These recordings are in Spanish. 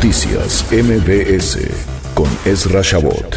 Noticias MBS con Ezra Shabot.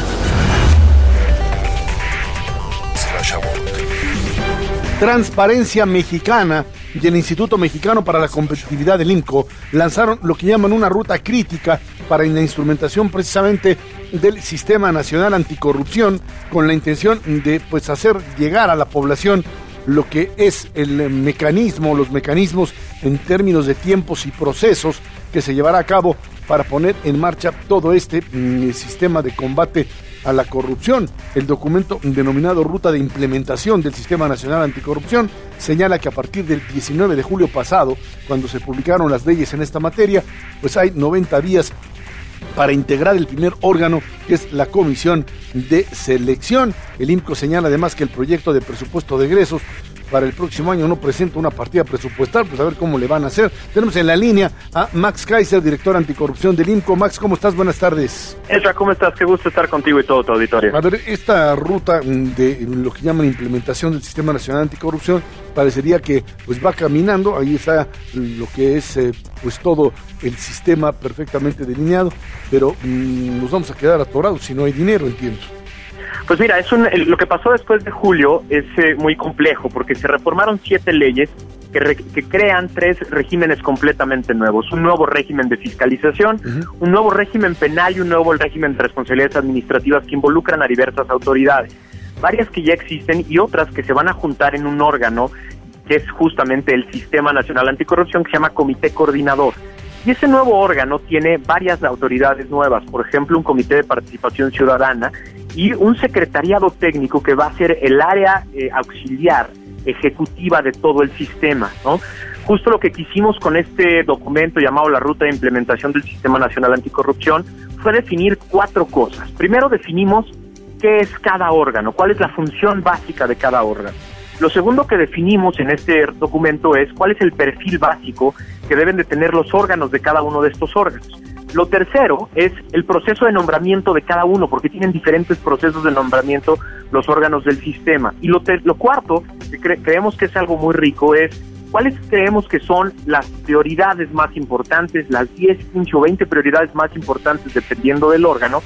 Transparencia Mexicana y el Instituto Mexicano para la Competitividad del IMCO lanzaron lo que llaman una ruta crítica para la instrumentación precisamente del Sistema Nacional Anticorrupción, con la intención de hacer llegar a la población lo que es el mecanismo, los mecanismos en términos de tiempos y procesos que se llevará a cabo para poner en marcha todo este sistema de combate a la corrupción. El documento denominado Ruta de Implementación del Sistema Nacional Anticorrupción señala que a partir del 19 de julio pasado, cuando se publicaron las leyes en esta materia, pues hay 90 días para integrar el primer órgano, que es la Comisión de Selección. El IMCO señala además que el proyecto de presupuesto de egresos para el próximo año no presenta una partida presupuestal, pues a ver cómo le van a hacer. Tenemos en la línea a Max Kaiser, director anticorrupción del IMCO. Max, ¿cómo estás? Buenas tardes. Ezra, ¿cómo estás? Qué gusto estar contigo y todo tu auditorio. A ver, esta ruta de lo que llaman implementación del Sistema Nacional Anticorrupción parecería que pues va caminando. Ahí está lo que es pues todo el sistema perfectamente delineado, pero nos vamos a quedar atorados si no hay dinero, entiendo. Pues mira, lo que pasó después de julio es muy complejo, porque se reformaron 7 leyes que crean 3 regímenes completamente nuevos. Un nuevo régimen de fiscalización, un nuevo régimen penal y un nuevo régimen de responsabilidades administrativas que involucran a diversas autoridades. Varias que ya existen y otras que se van a juntar en un órgano que es justamente el Sistema Nacional Anticorrupción, que se llama Comité Coordinador. Y ese nuevo órgano tiene varias autoridades nuevas, por ejemplo, un comité de participación ciudadana y un secretariado técnico que va a ser el área auxiliar ejecutiva de todo el sistema, ¿no? Justo lo que quisimos con este documento llamado la Ruta de Implementación del Sistema Nacional Anticorrupción fue definir 4 cosas. Primero definimos qué es cada órgano, cuál es la función básica de cada órgano. Lo segundo que definimos en este documento es cuál es el perfil básico que deben de tener los órganos de cada uno de estos órganos. Lo tercero es el proceso de nombramiento de cada uno, porque tienen diferentes procesos de nombramiento los órganos del sistema. Y lo cuarto, que creemos que es algo muy rico, es cuáles creemos que son las prioridades más importantes, las 10, 15 o 20 prioridades más importantes, dependiendo del órgano,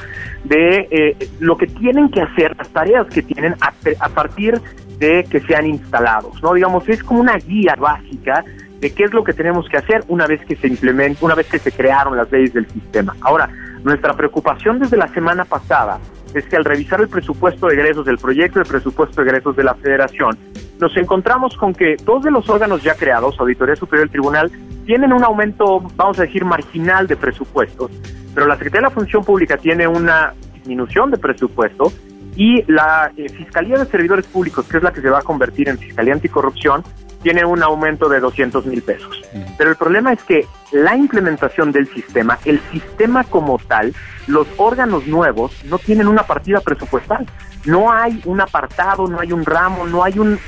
de lo que tienen que hacer, las tareas que tienen a partir de que sean instalados, ¿no? Digamos, es como una guía básica de qué es lo que tenemos que hacer una vez que se implementa, una vez que se crearon las leyes del sistema. Ahora, nuestra preocupación desde la semana pasada es que al revisar el presupuesto de egresos, el proyecto de presupuesto de egresos de la Federación, nos encontramos con que 2 de los órganos ya creados, Auditoría Superior del Tribunal, tienen un aumento, vamos a decir, marginal de presupuestos, pero la Secretaría de la Función Pública tiene una disminución de presupuesto y la Fiscalía de Servidores Públicos, que es la que se va a convertir en Fiscalía Anticorrupción, tiene un aumento de 200,000 pesos. Pero el problema es que la implementación del sistema, el sistema como tal, los órganos nuevos no tienen una partida presupuestal. No hay un apartado, no hay un ramo, no hay un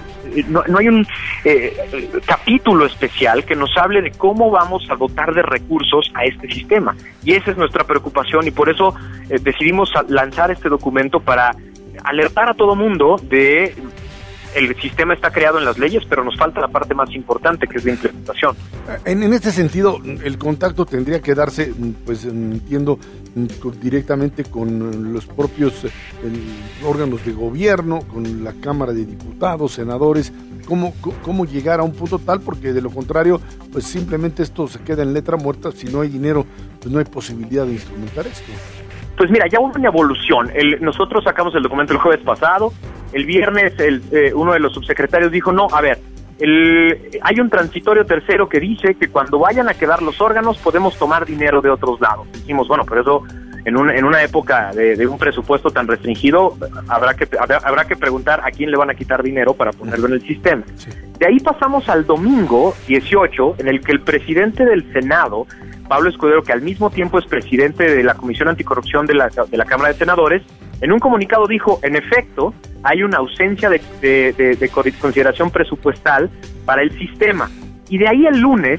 capítulo especial que nos hable de cómo vamos a dotar de recursos a este sistema. Y esa es nuestra preocupación y por eso decidimos lanzar este documento para alertar a todo mundo de el sistema está creado en las leyes, pero nos falta la parte más importante, que es la implementación. En este sentido, el contacto tendría que darse, pues entiendo, directamente con los propios órganos de gobierno, con la Cámara de Diputados, senadores. ¿Cómo llegar a un punto tal? Porque de lo contrario, pues simplemente esto se queda en letra muerta. Si no hay dinero, pues no hay posibilidad de instrumentar esto. Pues mira, ya hubo una evolución. Nosotros sacamos el documento el jueves pasado. El viernes uno de los subsecretarios dijo, no, a ver, hay un transitorio tercero que dice que cuando vayan a quedar los órganos podemos tomar dinero de otros lados. Dijimos, bueno, pero eso en una época de un presupuesto tan restringido habrá que preguntar a quién le van a quitar dinero para ponerlo en el sistema. Sí. De ahí pasamos al domingo 18, en el que el presidente del Senado, Pablo Escudero, que al mismo tiempo es presidente de la Comisión Anticorrupción de la Cámara de Senadores, en un comunicado dijo, en efecto, hay una ausencia de consideración presupuestal para el sistema. Y de ahí el lunes,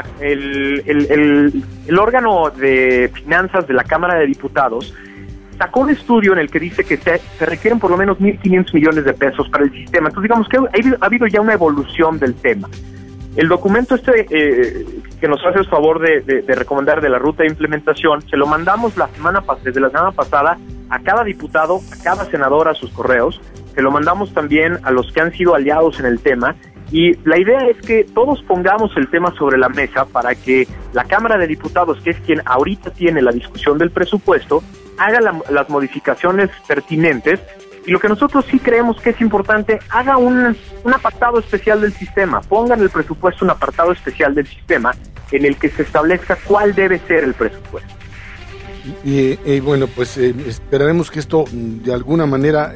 el órgano de finanzas de la Cámara de Diputados sacó un estudio en el que dice que se requieren por lo menos 1.500 millones de pesos para el sistema. Entonces digamos que ha habido ya una evolución del tema. El documento que nos hace el favor de recomendar de la ruta de implementación. Se lo mandamos desde la semana pasada a cada diputado, a cada senador, a sus correos. Se lo mandamos también a los que han sido aliados en el tema. Y la idea es que todos pongamos el tema sobre la mesa para que la Cámara de Diputados, que es quien ahorita tiene la discusión del presupuesto, haga las modificaciones pertinentes. Y lo que nosotros sí creemos que es importante, haga un apartado especial del sistema, ponga en el presupuesto un apartado especial del sistema en el que se establezca cuál debe ser el presupuesto. Y bueno, pues esperaremos que esto de alguna manera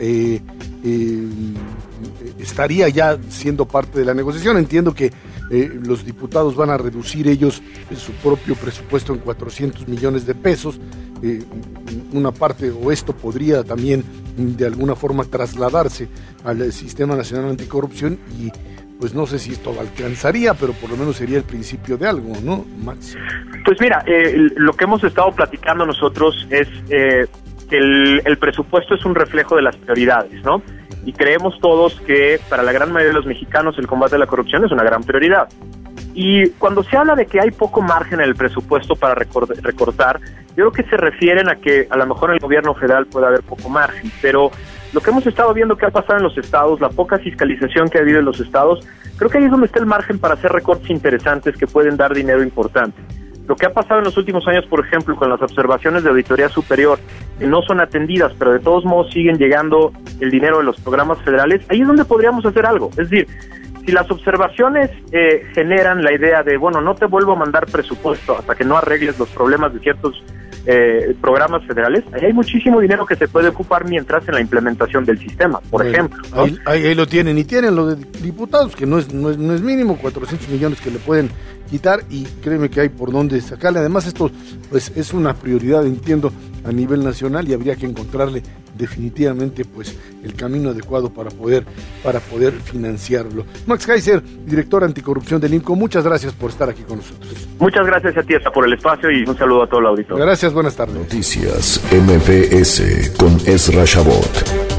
estaría ya siendo parte de la negociación. Entiendo que los diputados van a reducir ellos su propio presupuesto en 400 millones de pesos. Una parte, o esto podría también de alguna forma trasladarse al Sistema Nacional Anticorrupción, y pues no sé si esto alcanzaría, pero por lo menos sería el principio de algo, ¿no, Max? Pues mira, lo que hemos estado platicando nosotros es que el presupuesto es un reflejo de las prioridades, ¿no? Y creemos todos que para la gran mayoría de los mexicanos el combate a la corrupción es una gran prioridad. Y cuando se habla de que hay poco margen en el presupuesto para recortar, yo creo que se refieren a que a lo mejor en el gobierno federal puede haber poco margen, pero lo que hemos estado viendo que ha pasado en los estados, la poca fiscalización que ha habido en los estados, creo que ahí es donde está el margen para hacer recortes interesantes que pueden dar dinero importante. Lo que ha pasado en los últimos años, por ejemplo, con las observaciones de Auditoría Superior, que no son atendidas, pero de todos modos siguen llegando el dinero de los programas federales, ahí es donde podríamos hacer algo. Es decir, si las observaciones generan la idea de, bueno, no te vuelvo a mandar presupuesto hasta que no arregles los problemas de ciertos programas federales, ahí hay muchísimo dinero que se puede ocupar mientras en la implementación del sistema, por ejemplo, ¿no? Ahí lo tienen, y tienen lo de diputados, que no es mínimo, 400 millones que le pueden quitar, y créeme que hay por dónde sacarle. Además, esto pues es una prioridad, entiendo, a nivel nacional, y habría que encontrarle definitivamente pues el camino adecuado para poder financiarlo. Max Kaiser, director anticorrupción del INCO, muchas gracias por estar aquí con nosotros. Muchas gracias a ti, hasta por el espacio, y un saludo a todo el auditorio. Gracias, buenas tardes. Noticias MBS con Ezra Shabot.